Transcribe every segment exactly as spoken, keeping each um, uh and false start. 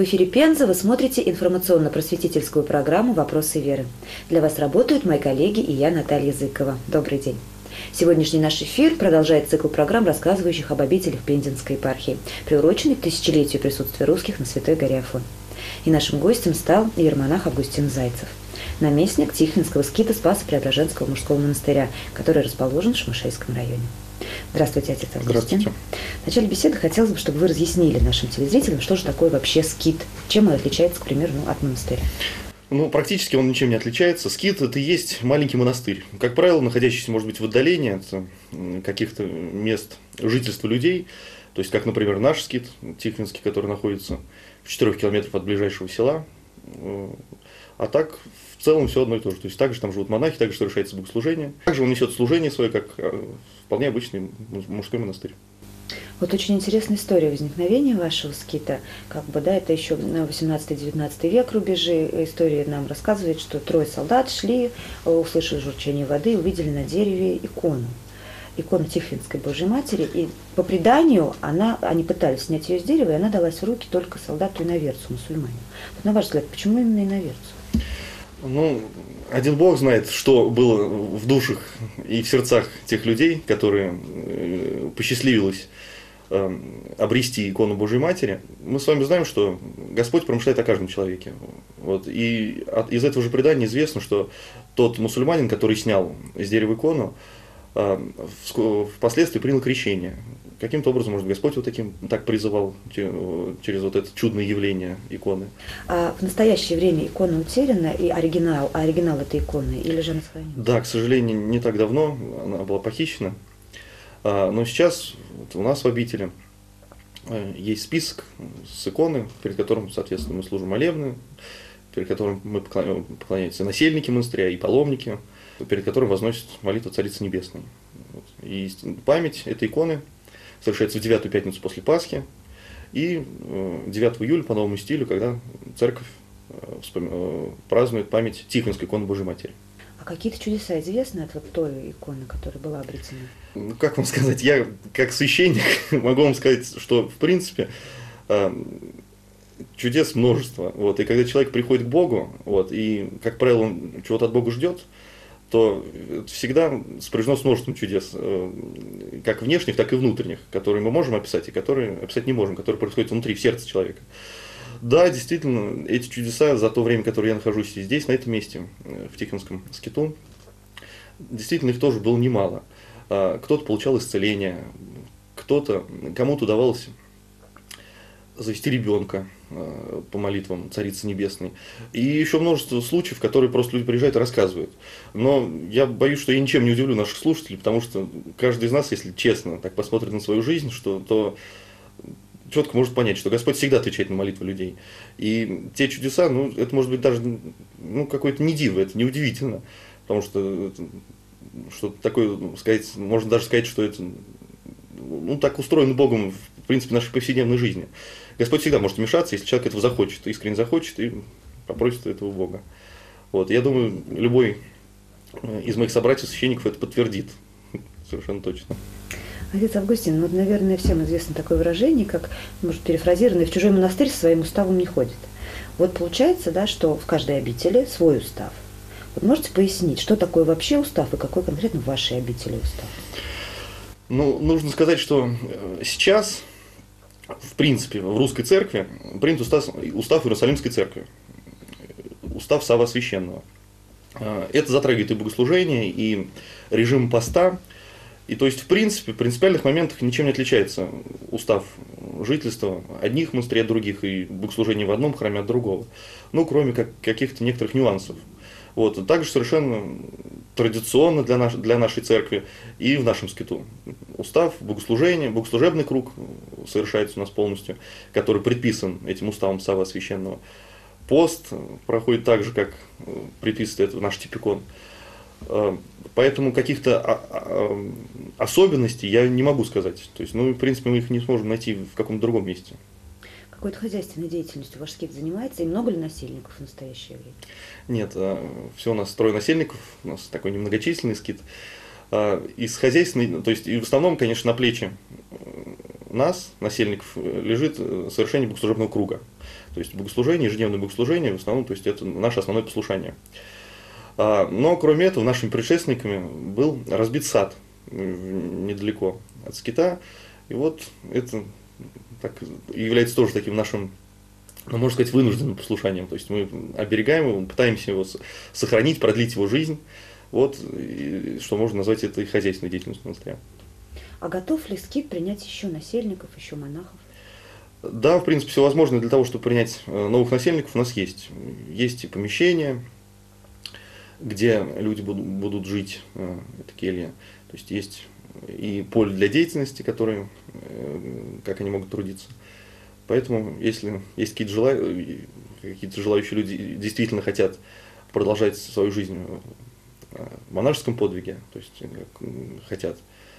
В эфире Пенза вы смотрите информационно-просветительскую программу «Вопросы веры». Для вас работают мои коллеги и я, Наталья Зыкова. Добрый день. Сегодняшний наш эфир продолжает цикл программ, рассказывающих об обителях Пензенской епархии, приуроченный к тысячелетию присутствия русских на Святой горе Афон. И нашим гостем стал иеромонах Августин Зайцев, наместник Тихвинского скита Спасо-Преображенского мужского монастыря, который расположен в Шмышейском районе. Здравствуйте, отец Августин. Здравствуйте. В начале беседы хотелось бы, чтобы вы разъяснили нашим телезрителям, что же такое вообще скит, чем он отличается, к примеру, ну, от монастыря. Ну, практически он ничем не отличается. Скит – это и есть маленький монастырь. Как правило, находящийся, может быть, в отдалении от каких-то мест жительства людей. То есть, как, например, наш скит Тихвинский, который находится в четырёх километрах от ближайшего села. А так, в целом, все одно и то же. То есть, также там живут монахи, также совершается богослужение. Также он несет служение свое, как вполне обычный мужской монастырь. Вот очень интересная история возникновения вашего скита. Как бы, да, это еще восемнадцатый-девятнадцатый век рубежи. История нам рассказывает, что трое солдат шли, услышали журчание воды и увидели на дереве икону. Икону Тихвинской Божьей Матери. И по преданию она, они пытались снять ее с дерева, и она далась в руки только солдату иноверцу, мусульманину. Вот на ваш взгляд, почему именно иноверцу? Ну, один Бог знает, что было в душах и в сердцах тех людей, которые посчастливилось обрести икону Божьей Матери. Мы с вами знаем, что Господь промышляет о каждом человеке. Вот. И из этого же предания известно, что тот мусульманин, который снял с дерева икону, впоследствии принял крещение. Каким-то образом, может, Господь вот таким так призывал через вот это чудное явление иконы. А в настоящее время икона утеряна, и оригинал, а оригинал этой иконы, или же она сохранилась? Да, к сожалению, не так давно она была похищена. Но сейчас у нас в обители есть список с иконы, перед которым, соответственно, мы служим молебны, перед которым мы поклоняемся насельники монастыря и паломники, перед которым возносят молитву Царицы Небесной. И память этой иконы совершается в девятую пятницу после Пасхи и девятого июля по новому стилю, когда церковь празднует память Тихвинской иконы Божьей Матери. А какие-то чудеса известны от вот той иконы, которая была обретена? Ну, как вам сказать, я как священник могу вам сказать, что в принципе чудес множество. Вот, и когда человек приходит к Богу, вот, и, как правило, он чего-то от Бога ждет, то всегда сопряжено с множеством чудес, как внешних, так и внутренних, которые мы можем описать и которые описать не можем, которые происходят внутри, в сердце человека. Да, действительно, эти чудеса за то время, которое я нахожусь здесь, на этом месте, в Тихвинском скиту, действительно их тоже было немало. Кто-то получал исцеление, кто-то, кому-то удавалось завести ребенка по молитвам Царицы Небесной. И еще множество случаев, которые просто люди приезжают и рассказывают. Но я боюсь, что я ничем не удивлю наших слушателей, потому что каждый из нас, если честно так посмотрит на свою жизнь, что, то четко может понять, что Господь всегда отвечает на молитвы людей. И те чудеса, ну, это может быть даже ну, какое-то не диво, это не удивительно. Потому что что такое, сказать, можно даже сказать, что это ну, так устроено Богом в принципе нашей повседневной жизни. Господь всегда может вмешаться, если человек этого захочет, искренне захочет и попросит этого Бога. Вот. Я думаю, любой из моих собратьев-священников это подтвердит. Совершенно точно. Отец Августин, ну, наверное, всем известно такое выражение, как, может, перефразированное, в чужой монастырь со своим уставом не ходит. Вот получается, да, что в каждой обители свой устав. Вот можете пояснить, что такое вообще устав и какой конкретно в вашей обители устав? Ну, нужно сказать, что сейчас, в принципе, в русской церкви принят устав, устав Иерусалимской церкви, устав Савва Священного. Это затрагивает и богослужение, и режим поста. И то есть, в принципе, в принципиальных моментах ничем не отличается устав жительства одних монастырей от других и богослужение в одном храме от другого. Ну, кроме как каких-то некоторых нюансов. Вот. Также совершенно традиционно для, наш, для нашей церкви и в нашем скиту. Устав, богослужение, богослужебный круг совершается у нас полностью, который предписан этим уставом Савва Священного. Пост проходит так же, как предписывает это наш типикон. Поэтому каких-то особенностей я не могу сказать. То есть, ну, в принципе, мы их не сможем найти в каком-то другом месте. Какой-то хозяйственной деятельностью ваш скит занимается, и много ли насельников в настоящее время? Нет, все у нас трое насельников, у нас такой немногочисленный скит. Из хозяйственной, то есть, и в основном, конечно, на плечи нас, насельников, лежит совершение богослужебного круга. То есть богослужение, ежедневное богослужение, в основном, то есть это наше основное послушание. Но кроме этого, нашими предшественниками был разбит сад недалеко от скита. И вот это так, является тоже таким нашим, ну, можно сказать, вынужденным послушанием. То есть мы оберегаем его, пытаемся его сохранить, продлить его жизнь. Вот, и, что можно назвать это и хозяйственной деятельностью монастыря. А готов ли скит принять еще насельников, еще монахов? Да, в принципе, все возможное для того, чтобы принять новых насельников, у нас есть. Есть и помещения, где люди будут, будут жить, это келья. То есть есть и поле для деятельности, которые, как они могут трудиться. Поэтому, если есть какие-то, жела... какие-то желающие люди действительно хотят продолжать свою жизнь в монашеском подвиге, то есть хотят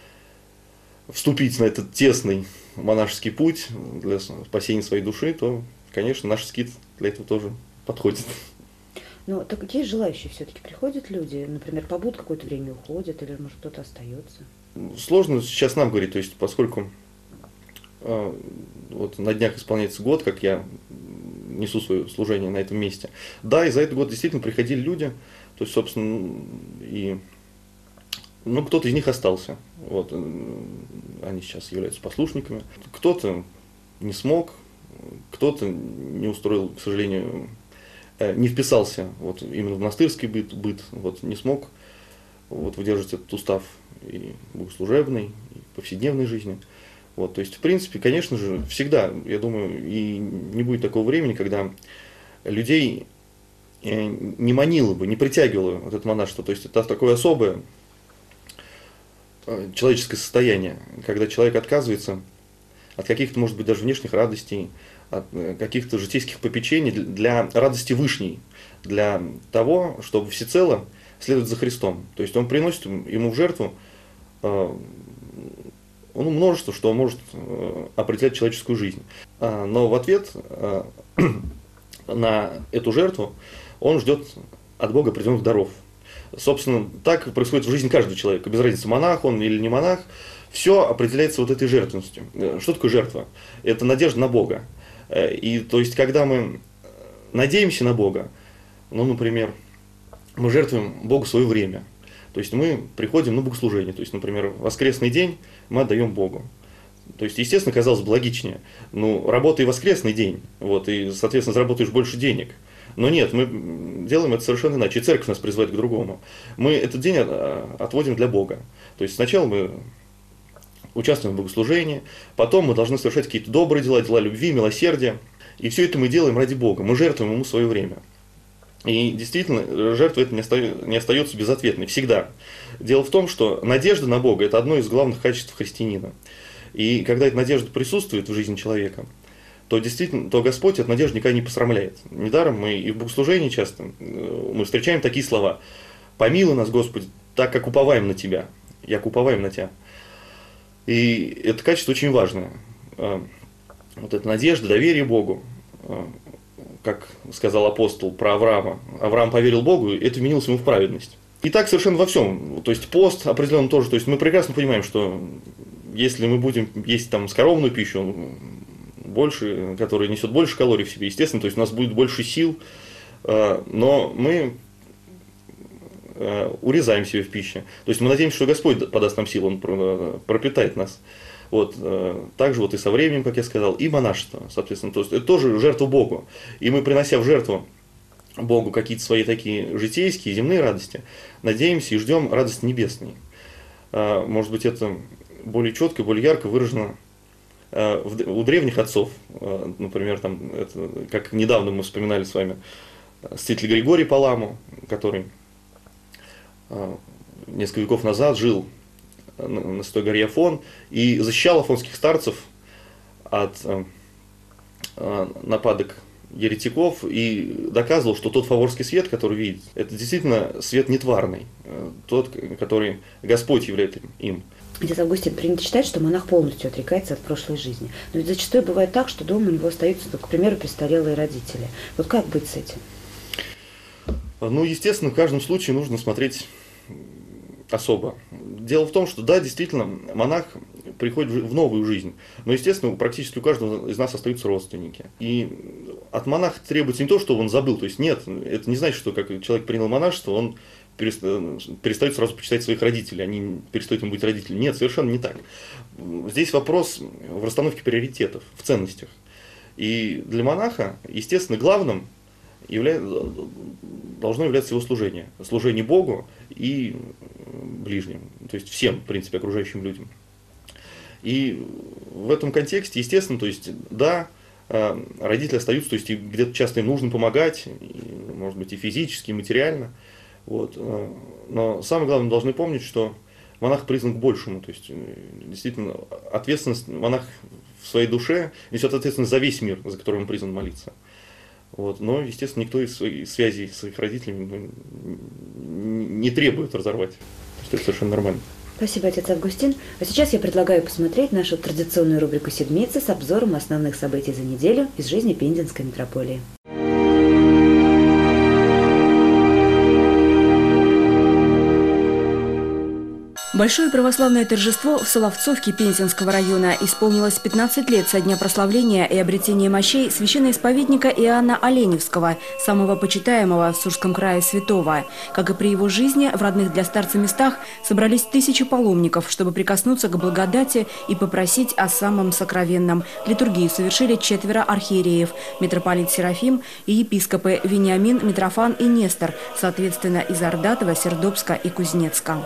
вступить на этот тесный монашеский путь для спасения своей души, то, конечно, наш скит для этого тоже подходит. Ну, так есть желающие все-таки приходят люди, например, побудут какое-то время, уходят, или, может, кто-то остается? Сложно сейчас нам говорить, то есть, поскольку э, вот на днях исполняется год, как я несу свое служение на этом месте. Да, и за этот год действительно приходили люди, то есть, собственно, и ну, кто-то из них остался. Вот, они сейчас являются послушниками. Кто-то не смог, кто-то не устроил, к сожалению, не вписался вот, именно в монастырский быт, быт вот, не смог вот, выдержать этот устав и богослужебной, и повседневной жизни. Вот, то есть, в принципе, конечно же, всегда, я думаю, и не будет такого времени, когда людей не манило бы, не притягивало вот это монашество. То есть, это такое особое человеческое состояние, когда человек отказывается от каких-то, может быть, даже внешних радостей, от каких-то житейских попечений для радости вышней, для того, чтобы всецело следовать за Христом. То есть он приносит ему в жертву ну, множество, что может определять человеческую жизнь. Но в ответ на эту жертву он ждет от Бога определенных даров. Собственно, так происходит в жизни каждого человека. Без разницы, монах он или не монах, все определяется вот этой жертвенностью. Что такое жертва? Это надежда на Бога. И то есть, когда мы надеемся на Бога, ну, например, мы жертвуем Богу свое время. То есть мы приходим на богослужение. То есть, например, воскресный день мы отдаем Богу. То есть, естественно, казалось бы, логичнее. Ну, работай воскресный день, вот, и, соответственно, заработаешь больше денег. Но нет, мы делаем это совершенно иначе. И церковь нас призывает к другому. Мы этот день отводим для Бога. То есть сначала мы участвуем в богослужении, потом мы должны совершать какие-то добрые дела, дела любви, милосердия. И все это мы делаем ради Бога. Мы жертвуем Ему свое время. И действительно, жертва это не остается безответной. Всегда. Дело в том, что надежда на Бога – это одно из главных качеств христианина. И когда эта надежда присутствует в жизни человека, то действительно, то Господь от надежды никогда не посрамляет. Недаром мы и в богослужении часто мы встречаем такие слова: «Помилуй нас, Господи, так как уповаем на Тебя, як уповаем на Тебя». И это качество очень важное. Вот эта надежда, доверие Богу, как сказал апостол про Авраама. Авраам поверил Богу, и это вменилось ему в праведность. И так совершенно во всем. То есть пост определенно тоже. То есть мы прекрасно понимаем, что если мы будем есть там скоромную пищу, больше, которая несет больше калорий в себе, естественно, то есть у нас будет больше сил, но мы урезаем себе в пище. То есть мы надеемся, что Господь подаст нам силу, Он пропитает нас. Вот, также вот и со временем, как я сказал, и монашество, соответственно, то есть это тоже жертва Богу. И мы, принося в жертву Богу какие-то свои такие житейские, земные радости, надеемся и ждем радости небесной. Может быть, это более четко, более ярко выражено у древних отцов. Например, там, это, как недавно мы вспоминали с вами святитель Григорий Паламу, который несколько веков назад жил на Святой горе Афон и защищал афонских старцев от нападок еретиков и доказывал, что тот фаворский свет, который видит, это действительно свет нетварный, тот, который Господь являет им. Отец Августин, принято считать, что монах полностью отрекается от прошлой жизни. Но ведь зачастую бывает так, что дома у него остаются, к примеру, престарелые родители. Вот как быть с этим? Ну, естественно, в каждом случае нужно смотреть особо. Дело в том, что да, действительно, монах приходит в новую жизнь. Но, естественно, практически у каждого из нас остаются родственники. И от монаха требуется не то, чтобы он забыл, то есть нет, это не значит, что как человек принял монашество, он перестает сразу почитать своих родителей, они перестают ему быть родителями. Нет, совершенно не так. Здесь вопрос в расстановке приоритетов, в ценностях. И для монаха, естественно, главным явля... должно являться его служение. Служение Богу и ближним, то есть всем, в принципе, окружающим людям. И в этом контексте, естественно, то есть, да, родители остаются, то есть где-то часто им нужно помогать, может быть, и физически, и материально. Вот. Но самое главное, мы должны помнить, что монах призван к большему. То есть, действительно, ответственность монах в своей душе несет ответственность за весь мир, за который он призван молиться. Вот. Но, естественно, никто из своих связей с своих родителями не требует разорвать. То есть, это совершенно нормально. Спасибо, отец Августин. А сейчас я предлагаю посмотреть нашу традиционную рубрику «Седмица» с обзором основных событий за неделю из жизни Пензенской митрополии. Большое православное торжество в Соловцовке Пензенского района исполнилось пятнадцать лет со дня прославления и обретения мощей священноисповедника Иоанна Оленевского, самого почитаемого в Сурском крае святого. Как и при его жизни, в родных для старца местах собрались тысячи паломников, чтобы прикоснуться к благодати и попросить о самом сокровенном. Литургию совершили четверо архиереев – митрополит Серафим и епископы Вениамин, Митрофан и Нестор, соответственно, из Ордатова, Сердобска и Кузнецка.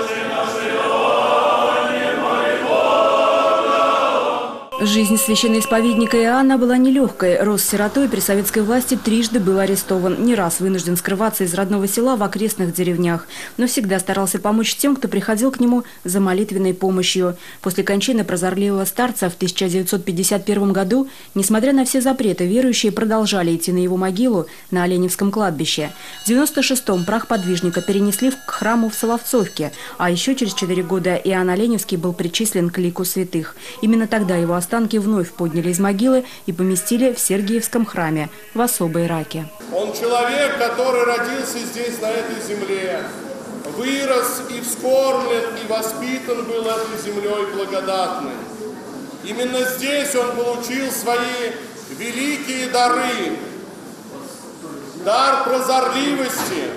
Жизнь священноисповедника Иоанна была нелегкой. Рос сиротой, при советской власти трижды был арестован. Не раз вынужден скрываться из родного села в окрестных деревнях. Но всегда старался помочь тем, кто приходил к нему за молитвенной помощью. После кончины прозорливого старца в тысяча девятьсот пятьдесят первом году, несмотря на все запреты, верующие продолжали идти на его могилу на Оленевском кладбище. В девяносто шестом прах подвижника перенесли к храму в Соловцовке. А еще через четыре года Иоанн Оленевский был причислен к лику святых. Именно тогда его останки вновь подняли из могилы и поместили в Сергиевском храме в особой раке. Он человек, который родился здесь, на этой земле, вырос и вскормлен, и воспитан был этой землей благодатной. Именно здесь он получил свои великие дары. Дар прозорливости,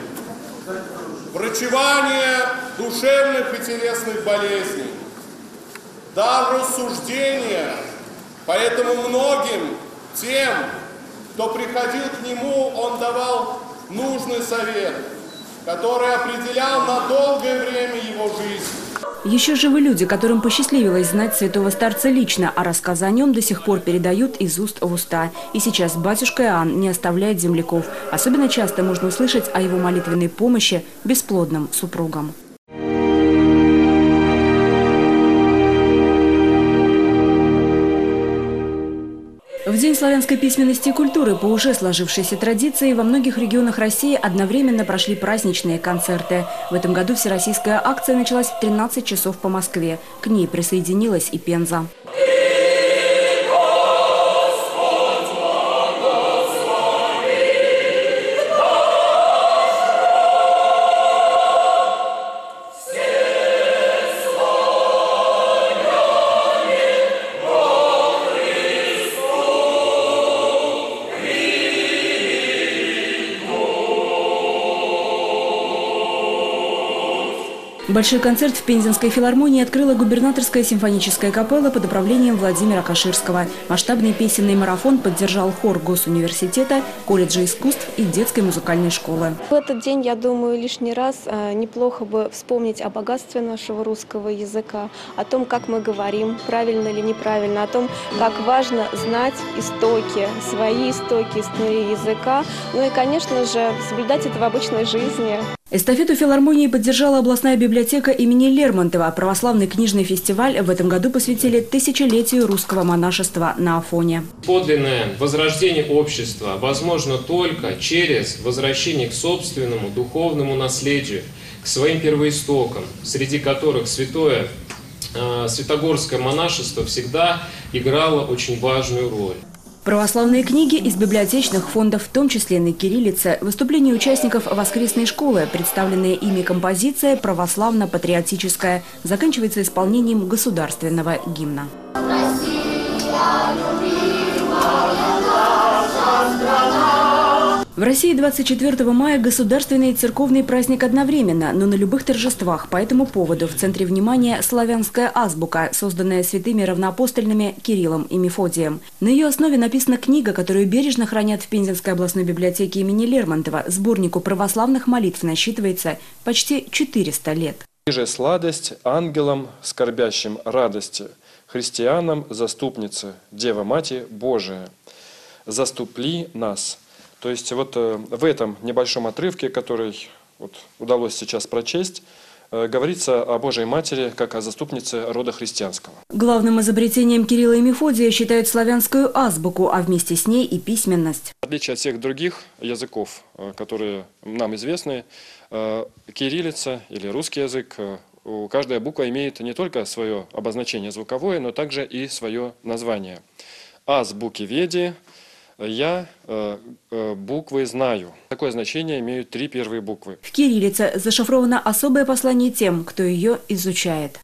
врачевания душевных и телесных болезней, дар рассуждения, поэтому многим тем, кто приходил к нему, он давал нужный совет, который определял на долгое время его жизнь. Еще живы люди, которым посчастливилось знать святого старца лично, а рассказы о нем до сих пор передают из уст в уста. И сейчас батюшка Иоанн не оставляет земляков. Особенно часто можно услышать о его молитвенной помощи бесплодным супругам. В День славянской письменности и культуры по уже сложившейся традиции во многих регионах России одновременно прошли праздничные концерты. В этом году всероссийская акция началась в тринадцать часов по Москве. К ней присоединилась и Пенза. Большой концерт в Пензенской филармонии открыла губернаторская симфоническая капелла под управлением Владимира Каширского. Масштабный песенный марафон поддержал хор Госуниверситета, колледжа искусств и детской музыкальной школы. В этот день, я думаю, лишний раз неплохо бы вспомнить о богатстве нашего русского языка, о том, как мы говорим, правильно или неправильно, о том, как важно знать истоки, свои истоки, истории языка, ну и, конечно же, соблюдать это в обычной жизни. Эстафету филармонии поддержала областная библиотека имени Лермонтова. Православный книжный фестиваль в этом году посвятили тысячелетию русского монашества на Афоне. Подлинное возрождение общества возможно только через возвращение к собственному духовному наследию, к своим первоистокам, среди которых святое э, святогорское монашество всегда играло очень важную роль. Православные книги из библиотечных фондов, в том числе на кириллице, выступления участников воскресной школы, представленная ими композиция православно-патриотическая, заканчивается исполнением государственного гимна. Россия, любимая наша В России двадцать четвёртого мая государственный и церковный праздник одновременно, но на любых торжествах. По этому поводу в центре внимания славянская азбука, созданная святыми равноапостольными Кириллом и Мефодием. На ее основе написана книга, которую бережно хранят в Пензенской областной библиотеке имени Лермонтова. Сборнику православных молитв насчитывается почти четыреста лет. «Ниже сладость ангелам, скорбящим радости, христианам заступницы, Дева Мати Божия, заступли нас». То есть вот в этом небольшом отрывке, который вот удалось сейчас прочесть, говорится о Божьей Матери как о заступнице рода христианского. Главным изобретением Кирилла и Мефодия считают славянскую азбуку, а вместе с ней и письменность. В отличие от всех других языков, которые нам известны, кириллица или русский язык, каждая буква имеет не только свое обозначение звуковое, но также и свое название. Азбукиведи. Я э, э, буквы знаю. Такое значение имеют три первые буквы. В кириллице зашифровано особое послание тем, кто ее изучает.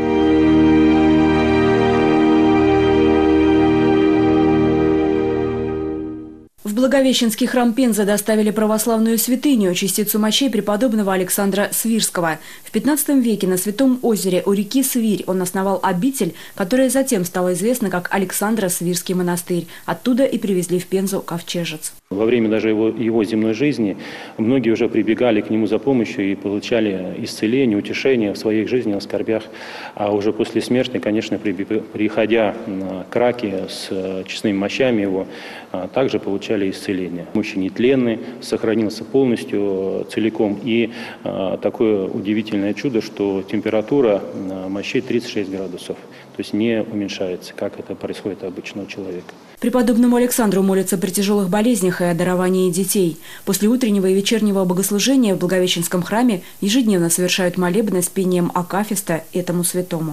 В Благовещенский храм Пензы доставили православную святыню, частицу мощей преподобного Александра Свирского. В пятнадцатом веке на Святом озере у реки Свирь он основал обитель, которая затем стала известна как Александро-Свирский монастырь. Оттуда и привезли в Пензу ковчежец. Во время даже его, его земной жизни многие уже прибегали к нему за помощью и получали исцеление, утешение в своих жизненных скорбях. А уже после смерти, конечно, приходя к раке с честными мощами его, также получали исцеление. Мощи нетленны, сохранился полностью целиком. И такое удивительное чудо, что температура мощей тридцать шесть градусов. То есть не уменьшается, как это происходит у обычного человека. Преподобному Александру молятся при тяжелых болезнях и о даровании детей. После утреннего и вечернего богослужения в Благовещенском храме ежедневно совершают молебны с пением акафиста этому святому.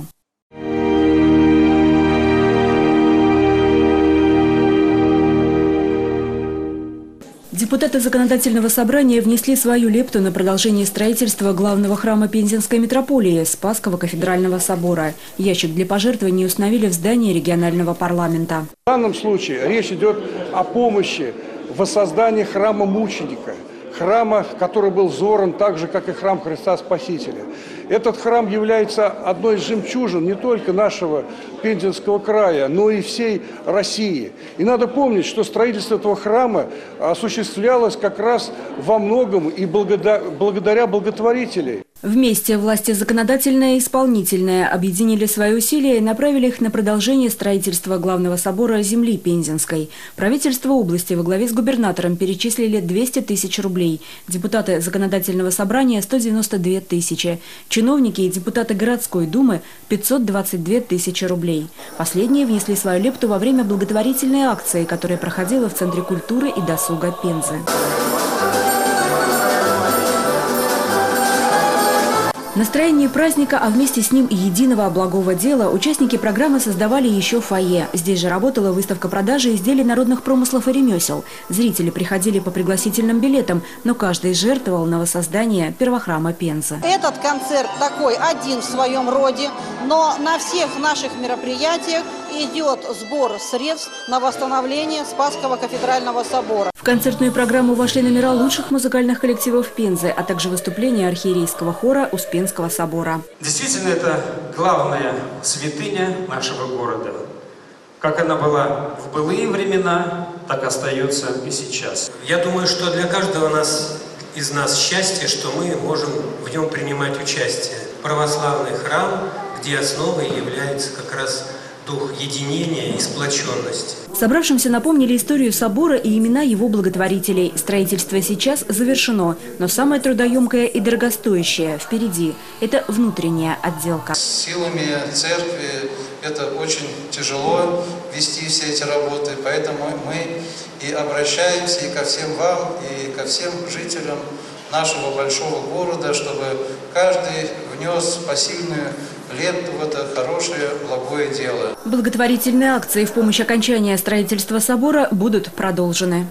Депутаты Законодательного собрания внесли свою лепту на продолжение строительства главного храма Пензенской митрополии – Спасского кафедрального собора. Ящик для пожертвований установили в здании регионального парламента. В данном случае речь идет о помощи в воссоздании храма мученика, храма, который был взорван так же, как и храм Христа Спасителя. Этот храм является одной из жемчужин не только нашего Пензенского края, но и всей России. И надо помнить, что строительство этого храма осуществлялось как раз во многом и благодаря благотворителей. Вместе власти законодательная и исполнительная объединили свои усилия и направили их на продолжение строительства главного собора земли Пензенской. Правительство области во главе с губернатором перечислили двести тысяч рублей. Депутаты Законодательного собрания – сто девяносто две тысячи. Чиновники и депутаты городской думы – пятьсот двадцать две тысячи рублей. Последние внесли свою лепту во время благотворительной акции, которая проходила в Центре культуры и досуга Пензы. Настроение праздника, а вместе с ним и единого благого дела, участники программы создавали еще фойе. Здесь же работала выставка продажи изделий народных промыслов и ремесел. Зрители приходили по пригласительным билетам, но каждый жертвовал на воссоздание первохрама Пензы. Этот концерт такой один в своем роде, но на всех наших мероприятиях идет сбор средств на восстановление Спасского кафедрального собора. В концертную программу вошли номера лучших музыкальных коллективов Пензы, а также выступления архиерейского хора Успенского собора. Действительно, это главная святыня нашего города. Как она была в былые времена, так остается и сейчас. Я думаю, что для каждого нас, из нас счастье, что мы можем в нем принимать участие. Православный храм, где основой является как раз дух единения и сплоченности. Собравшимся напомнили историю собора и имена его благотворителей. Строительство сейчас завершено, но самое трудоемкое и дорогостоящее впереди – это внутренняя отделка. С силами церкви это очень тяжело вести все эти работы, поэтому мы и обращаемся и ко всем вам, и ко всем жителям нашего большого города, чтобы каждый внес посильную лепту в это хорошее, благое дело. Благотворительные акции в помощь окончания строительства собора будут продолжены.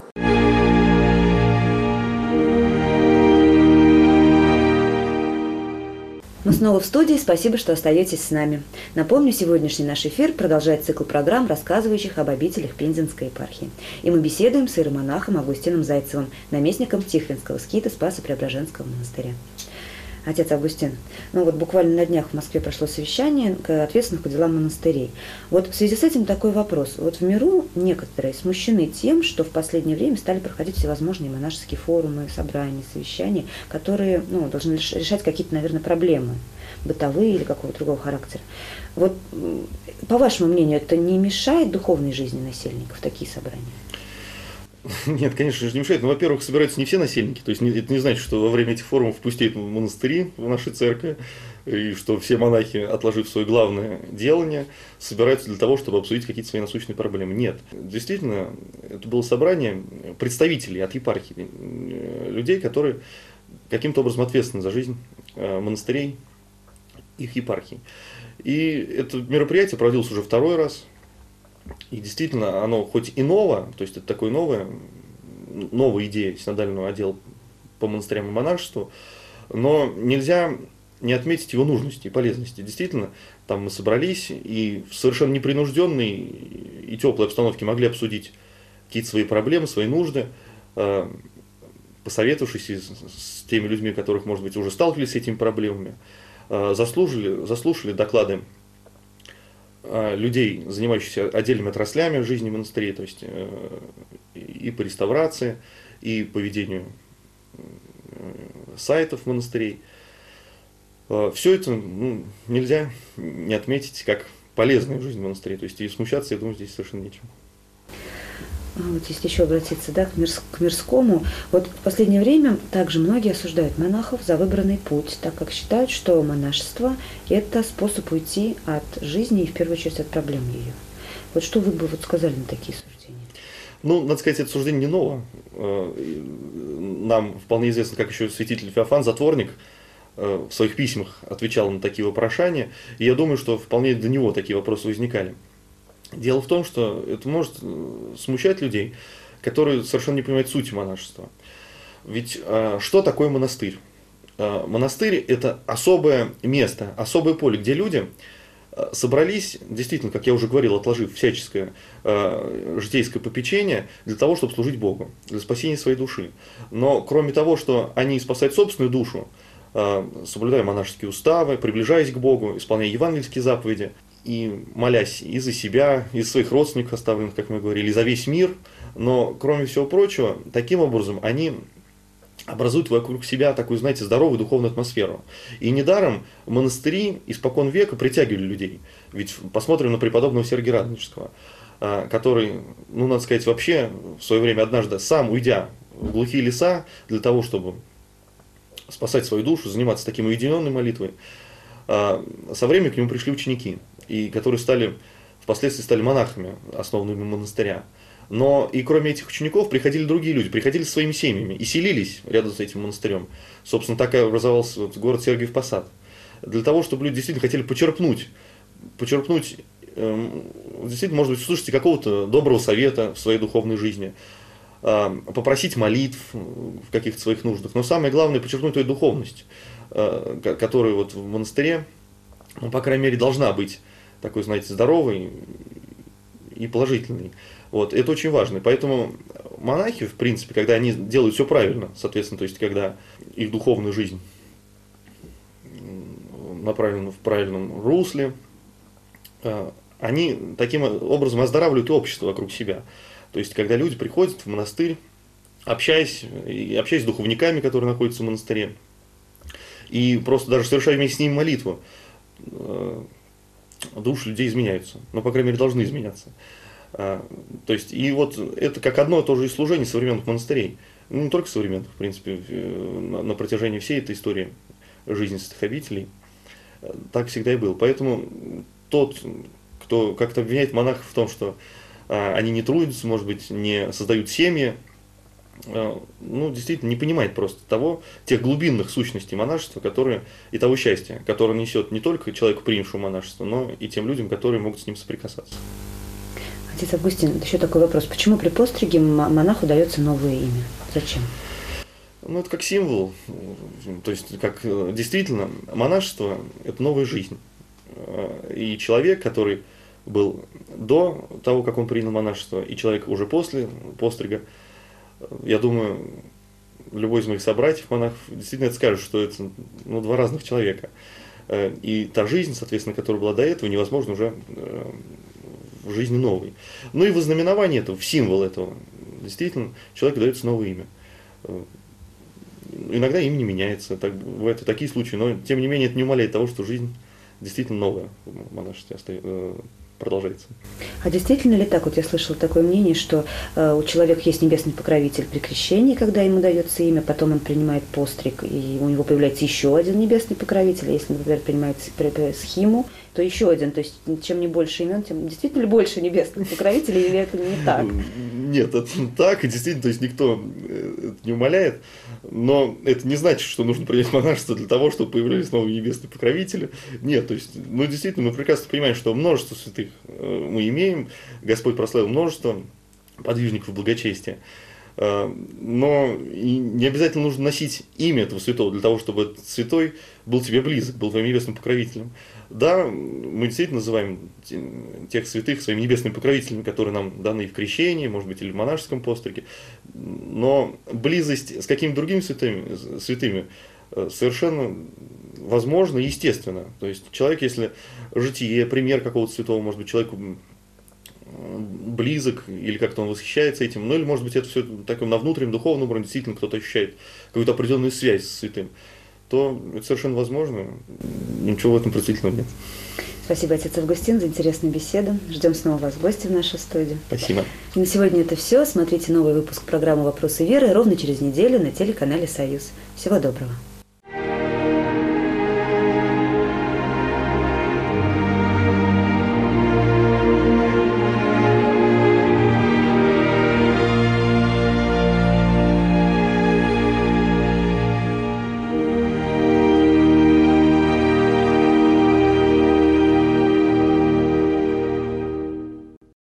Но снова в студии. Спасибо, что остаетесь с нами. Напомню, сегодняшний наш эфир продолжает цикл программ, рассказывающих об обителях Пензенской епархии. И мы беседуем с иеромонахом Августином Зайцевым, наместником Тихвинского скита Спасо-Преображенского монастыря. Отец Августин, ну вот буквально на днях в Москве прошло совещание ответственных по делам монастырей. Вот в связи с этим такой вопрос. Вот в миру некоторые смущены тем, что в последнее время стали проходить всевозможные монашеские форумы, собрания, совещания, которые ну, должны решать какие-то, наверное, проблемы бытовые или какого-то другого характера. Вот по вашему мнению, это не мешает духовной жизни насельников, такие собрания? Нет, конечно же, не мешает. Но, во-первых, собираются не все насельники. То есть это не значит, что во время этих форумов пустеют монастыри в нашей церкви, и что все монахи, отложив свое главное делание, собираются для того, чтобы обсудить какие-то свои насущные проблемы. Нет. Действительно, это было собрание представителей от епархии, людей, которые каким-то образом ответственны за жизнь монастырей, их епархий. И это мероприятие проводилось уже второй раз. И действительно, оно хоть и новое, то есть это такое новое, новая идея синодального отдела по монастырям и монашеству, но нельзя не отметить его нужности и полезности. Действительно, там мы собрались и в совершенно непринужденной и теплой обстановке могли обсудить какие-то свои проблемы, свои нужды, посоветовавшись с теми людьми, которых, может быть, уже сталкивались с этими проблемами, заслушали, заслушали доклады людей, занимающихся отдельными отраслями жизни монастырей, то есть и по реставрации, и по ведению сайтов монастырей. Все это ну, нельзя не отметить как полезную жизнь монастырей. То есть и смущаться, я думаю, здесь совершенно нечем. Вот если еще обратиться да, к, мирс, к мирскому, вот в последнее время также многие осуждают монахов за выбранный путь, так как считают, что монашество – это способ уйти от жизни и в первую очередь от проблем ее. Вот что вы бы вот сказали на такие суждения? Ну, надо сказать, это суждение не ново. Нам вполне известно, как еще святитель Феофан, затворник, в своих письмах отвечал на такие вопрошания, и я думаю, что вполне до него такие вопросы возникали. Дело в том, что это может смущать людей, которые совершенно не понимают сути монашества. Ведь э, что такое монастырь? Э, монастырь – это особое место, особое поле, где люди э, собрались, действительно, как я уже говорил, отложив всяческое э, житейское попечение для того, чтобы служить Богу, для спасения своей души. Но кроме того, что они спасают собственную душу, э, соблюдая монашеские уставы, приближаясь к Богу, исполняя евангельские заповеди, и молясь и за себя, и за своих родственников оставленных, как мы говорили, и за весь мир. Но, кроме всего прочего, таким образом они образуют вокруг себя такую, знаете, здоровую духовную атмосферу. И недаром монастыри испокон века притягивали людей. Ведь посмотрим на преподобного Сергия Радонежского, который, ну, надо сказать, вообще в свое время однажды сам, уйдя в глухие леса для того, чтобы спасать свою душу, заниматься такой уединенной молитвой, со временем к нему пришли ученики, и которые стали, впоследствии стали монахами, основными монастыря. Но и кроме этих учеников приходили другие люди, приходили со своими семьями и селились рядом с этим монастырем. Собственно, так и образовался вот город Сергиев Посад. Для того, чтобы люди действительно хотели почерпнуть, почерпнуть, э, действительно, может быть, услышать какого-то доброго совета в своей духовной жизни, э, попросить молитв в каких-то своих нуждах. Но самое главное, почерпнуть эту духовность, э, которая вот в монастыре, ну, по крайней мере, должна быть такой, знаете, здоровый и положительный. Вот, это очень важно. Поэтому монахи, в принципе, когда они делают все правильно, соответственно, то есть, когда их духовную жизнь направлена в правильном русле, они таким образом оздоравливают и общество вокруг себя. То есть, когда люди приходят в монастырь, общаясь, и общаясь с духовниками, которые находятся в монастыре, и просто даже совершая вместе с ними молитву, души людей изменяются, но, по крайней мере, должны изменяться. То есть, и вот это как одно и то же и служение современных монастырей, ну, не только современных, в принципе, на протяжении всей этой истории жизни святых обителей, так всегда и было. Поэтому тот, кто как-то обвиняет монахов в том, что они не трудятся, может быть, не создают семьи, ну, действительно, не понимает просто того, тех глубинных сущностей монашества, которые, и того счастья, которое несет не только человеку, принявшему монашество, но и тем людям, которые могут с ним соприкасаться. Отец Августин, еще такой вопрос. Почему при постриге монаху дается новое имя? Зачем? Ну, это как символ, то есть, как действительно, монашество – это новая жизнь. И человек, который был до того, как он принял монашество, и человек уже после пострига, я думаю, любой из моих собратьев-монахов действительно это скажет, что это ну, два разных человека. И та жизнь, соответственно, которая была до этого, невозможно уже в жизни новой. Ну и в ознаменовании этого, в символ этого, действительно, человеку дается новое имя. Иногда имя не меняется, так, бывают и такие случаи, но тем не менее это не умаляет того, что жизнь действительно новая в монашестве продолжается. А действительно ли так? Вот я слышала такое мнение, что э, у человека есть небесный покровитель при крещении, когда ему дается имя, потом он принимает постриг, и у него появляется еще один небесный покровитель. Если, например, принимает схиму, то еще один. То есть чем не больше имен, тем действительно ли больше небесных покровителей, или это не так? Нет, это так, и действительно, то есть никто это не умаляет, но это не значит, что нужно принять монашество для того, чтобы появлялись новые небесные покровители. Нет, то есть, ну действительно, мы прекрасно понимаем, что множество святых мы имеем, Господь прославил множество подвижников благочестия, но и не обязательно нужно носить имя этого святого для того, чтобы этот святой был тебе близок, был твоим небесным покровителем. Да, мы действительно называем тех святых своими небесными покровителями, которые нам даны в крещении, может быть, или в монашеском постриге, но близость с какими-то другими святыми, святыми совершенно возможно, естественно. То есть человек, если житие, пример какого-то святого, может быть, человеку близок, или как-то он восхищается этим, ну или, может быть, это все таком на внутреннем духовном уровне, действительно кто-то ощущает какую-то определенную связь с святым, то это совершенно возможно, ничего в этом представительного нет. Спасибо, отец Августин, за интересную беседу. Ждем снова вас в гости в нашу студию. Спасибо. И на сегодня это все. Смотрите новый выпуск программы «Вопросы веры» ровно через неделю на телеканале «Союз». Всего доброго.